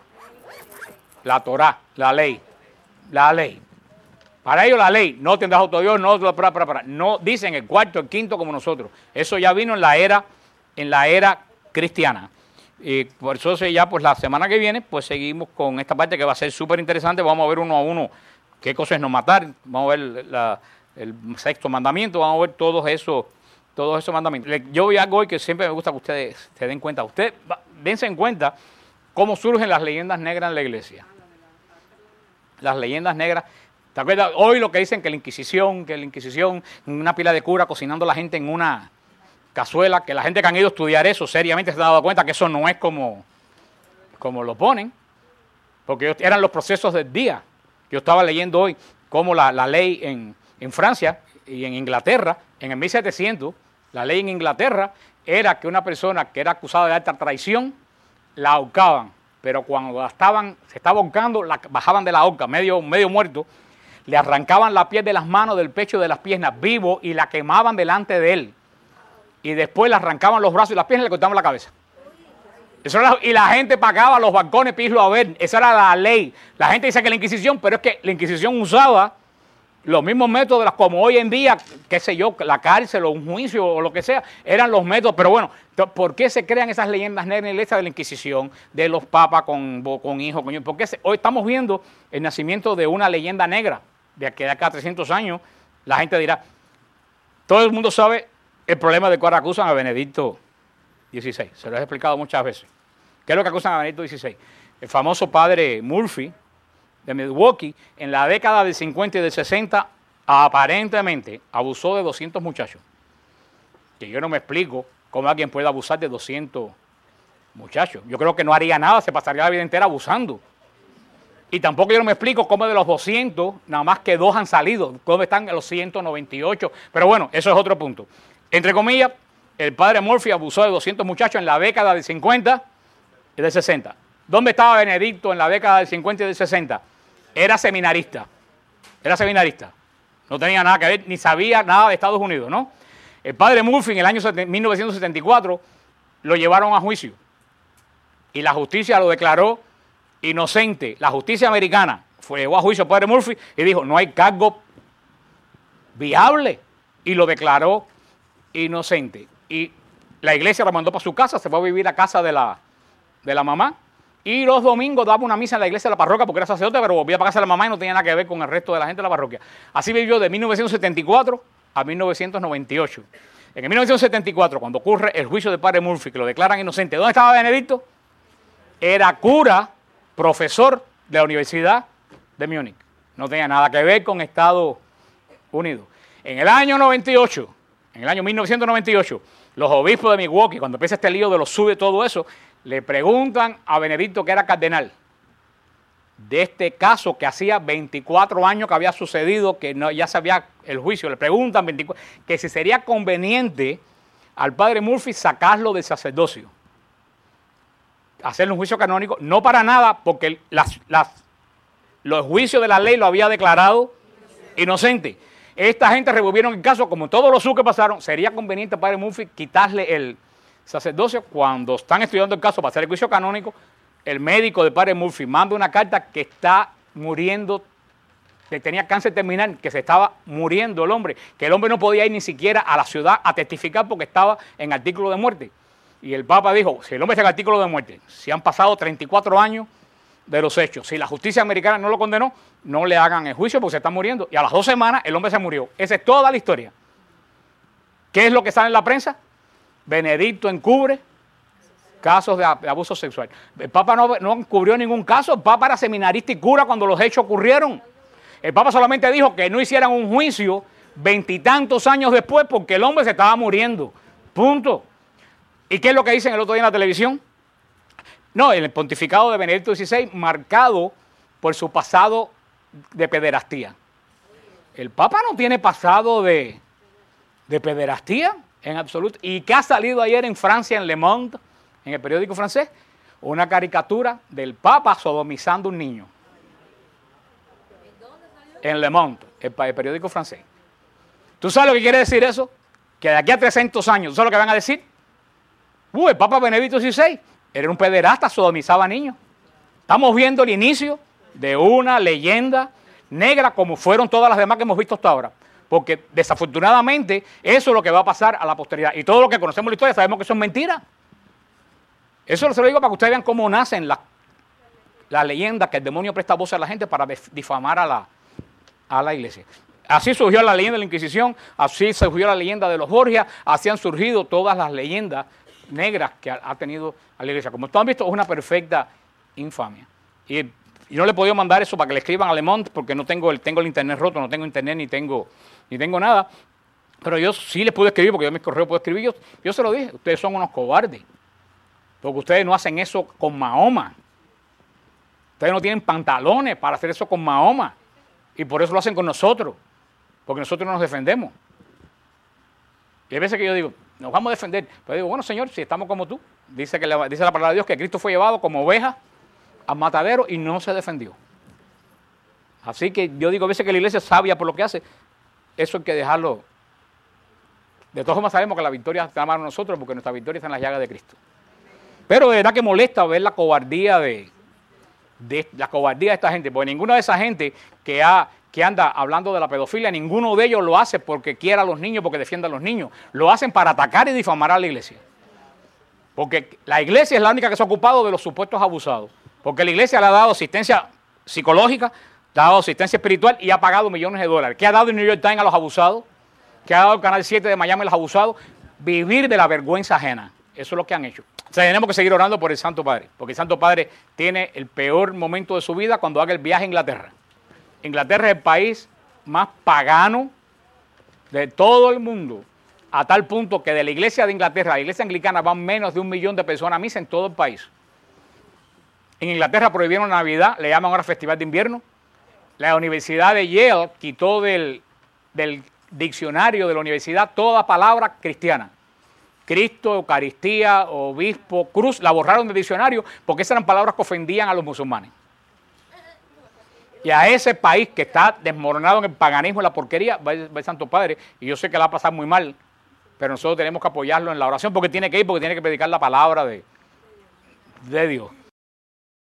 La Torá, la ley, la ley. Para ellos la ley, no tendrás otro Dios, no, para, para, para. No dicen el cuarto, el quinto como nosotros. Eso ya vino en la era, en la era cristiana. Y por eso ya pues la semana que viene pues seguimos con esta parte que va a ser súper interesante. Vamos a ver uno a uno qué cosa es no matar, vamos a ver la el sexto mandamiento, vamos a ver todos esos, todos esos mandamientos. Yo vi algo hoy que siempre me gusta que ustedes se den cuenta. Ustedes dense en cuenta cómo surgen las leyendas negras en la iglesia. Las leyendas negras. ¿Te acuerdas? Hoy lo que dicen que la Inquisición, que la Inquisición, una pila de cura cocinando a la gente en una cazuela, que la gente que han ido a estudiar eso seriamente se ha dado cuenta que eso no es como, como lo ponen, porque eran los procesos del día. Yo estaba leyendo hoy cómo la, la ley en En Francia y en Inglaterra, en el mil setecientos, la ley en Inglaterra era que una persona que era acusada de alta traición, la ahorcaban. Pero cuando la estaban, se estaba ahorcando, la bajaban de la horca, medio, medio muerto, le arrancaban la piel de las manos, del pecho y de las piernas, vivo, y la quemaban delante de él. Y después le arrancaban los brazos y las piernas y le cortaban la cabeza. Eso era, y la gente pagaba los balcones para irlo a ver. Esa era la ley. La gente dice que la Inquisición, pero es que la Inquisición usaba los mismos métodos, como hoy en día, qué sé yo, la cárcel o un juicio o lo que sea, eran los métodos. Pero bueno, ¿por qué se crean esas leyendas negras en la iglesia de la Inquisición, de los papas con, con hijos? Con, ¿Por qué se, hoy estamos viendo el nacimiento de una leyenda negra? De aquí a acá trescientos años, la gente dirá, todo el mundo sabe el problema de cuál acusan a Benedicto dieciséis. Se lo he explicado muchas veces. ¿Qué es lo que acusan a Benedicto dieciséis? El famoso padre Murphy, de Milwaukee, en la década del cincuenta y del sesenta, aparentemente abusó de doscientos muchachos. Que yo no me explico cómo alguien puede abusar de doscientos muchachos. Yo creo que no haría nada, se pasaría la vida entera abusando. Y tampoco yo no me explico cómo de los doscientos, nada más que dos han salido, cómo están los ciento noventa y ocho. Pero bueno, eso es otro punto. Entre comillas, el padre Murphy abusó de doscientos muchachos en la década del cincuenta y del sesenta. ¿Dónde estaba Benedicto en la década del cincuenta y del sesenta? Era seminarista, era seminarista, no tenía nada que ver, ni sabía nada de Estados Unidos, ¿no? El padre Murphy en el año mil novecientos setenta y cuatro lo llevaron a juicio y la justicia lo declaró inocente. La justicia americana fue, llevó a juicio al padre Murphy y dijo, no hay cargo viable, y lo declaró inocente. Y la iglesia lo mandó para su casa, se fue a vivir a casa de la, de la mamá. Y los domingos daba una misa en la iglesia de la parroquia porque era sacerdote, pero volvía para casa de la mamá y no tenía nada que ver con el resto de la gente de la parroquia. Así vivió de mil novecientos setenta y cuatro a mil novecientos noventa y ocho. En el mil novecientos setenta y cuatro, cuando ocurre el juicio del padre Murphy, que lo declaran inocente, ¿dónde estaba Benedicto? Era cura, profesor de la Universidad de Múnich. No tenía nada que ver con Estados Unidos. En el año noventa y ocho, en el año mil novecientos noventa y ocho, los obispos de Milwaukee, cuando empieza este lío de los sub y todo eso, le preguntan a Benedicto, que era cardenal, de este caso que hacía veinticuatro años que había sucedido, que no, ya sabía el juicio, le preguntan veinticuatro, que si sería conveniente al padre Murphy sacarlo del sacerdocio, hacerle un juicio canónico, no para nada, porque las, las, los juicios de la ley lo había declarado inocente. Esta gente revolvieron el caso, como todos los sub que pasaron, sería conveniente al padre Murphy quitarle el sacerdocio. Cuando están estudiando el caso para hacer el juicio canónico, el médico del padre Murphy manda una carta que está muriendo que tenía cáncer terminal, que se estaba muriendo el hombre, que el hombre no podía ir ni siquiera a la ciudad a testificar porque estaba en artículo de muerte. Y el Papa dijo, si el hombre está en artículo de muerte, si han pasado treinta y cuatro años de los hechos, si la justicia americana no lo condenó, no le hagan el juicio porque se está muriendo. Y a las dos semanas el hombre se murió. Esa es toda la historia. ¿Qué es lo que sale en la prensa? Benedicto encubre casos de, de abuso sexual. El Papa no, no encubrió ningún caso. El Papa era seminarista y cura cuando los hechos ocurrieron. El Papa solamente dijo que no hicieran un juicio veintitantos años después porque el hombre se estaba muriendo. Punto. ¿Y qué es lo que dicen el otro día en la televisión? No, el pontificado de Benedicto dieciséis marcado por su pasado de pederastía. El Papa no tiene pasado de, de pederastía en absoluto. ¿Y qué ha salido ayer en Francia, en Le Monde, en el periódico francés? Una caricatura del Papa sodomizando a un niño. En Le Monde, el, el periódico francés. ¿Tú sabes lo que quiere decir eso? Que de aquí a trescientos años, ¿tú sabes lo que van a decir? Uh, el Papa Benedicto dieciséis era un pederasta, sodomizaba a niños. Estamos viendo el inicio de una leyenda negra como fueron todas las demás que hemos visto hasta ahora. Porque desafortunadamente eso es lo que va a pasar a la posteridad. Y todo lo que conocemos la historia sabemos que eso es mentira. Eso se lo digo para que ustedes vean cómo nacen las la leyendas que el demonio presta voz a la gente para difamar a la, a la iglesia. Así surgió la leyenda de la Inquisición, así surgió la leyenda de los Borgias, así han surgido todas las leyendas negras que ha, ha tenido a la iglesia. Como ustedes han visto, es una perfecta infamia. Y, y no le he podido mandar eso para que le escriban a Le Monde porque no tengo el, tengo el internet roto, no tengo internet ni tengo, ni tengo nada. Pero yo sí les pude escribir, porque yo en mis correos puedo escribir. Yo, yo se lo dije, ustedes son unos cobardes. Porque ustedes no hacen eso con Mahoma. Ustedes no tienen pantalones para hacer eso con Mahoma. Y por eso lo hacen con nosotros. Porque nosotros no nos defendemos. Y hay veces que yo digo, nos vamos a defender. Pero digo, bueno, Señor, si estamos como tú. Dice, que le, dice la palabra de Dios que Cristo fue llevado como oveja al matadero y no se defendió. Así que yo digo a veces que la iglesia es sabia por lo que hace. Eso hay que dejarlo. De todas formas sabemos que la victoria está en manos de nosotros porque nuestra victoria está en las llagas de Cristo. Pero de verdad que molesta ver la cobardía de, de la cobardía de esta gente. Porque ninguna de esa gente que ha... que anda hablando de la pedofilia, ninguno de ellos lo hace porque quiera a los niños, porque defienda a los niños. Lo hacen para atacar y difamar a la iglesia. Porque la iglesia es la única que se ha ocupado de los supuestos abusados. Porque la iglesia le ha dado asistencia psicológica, le ha dado asistencia espiritual y ha pagado millones de dólares. ¿Qué ha dado el New York Times a los abusados? ¿Qué ha dado el Canal siete de Miami a los abusados? Vivir de la vergüenza ajena. Eso es lo que han hecho. O sea, tenemos que seguir orando por el Santo Padre. Porque el Santo Padre tiene el peor momento de su vida cuando haga el viaje a Inglaterra. Inglaterra es el país más pagano de todo el mundo, a tal punto que de la iglesia de Inglaterra, la iglesia anglicana, van menos de un millón de personas a misa en todo el país. En Inglaterra prohibieron la Navidad, le llaman ahora Festival de Invierno. La Universidad de Yale quitó del, del diccionario de la universidad toda palabra cristiana. Cristo, Eucaristía, obispo, cruz, la borraron del diccionario porque esas eran palabras que ofendían a los musulmanes. Y a ese país que está desmoronado en el paganismo y la porquería, va el, va el Santo Padre, y yo sé que la va a pasar muy mal, pero nosotros tenemos que apoyarlo en la oración porque tiene que ir, porque tiene que predicar la palabra de, de Dios.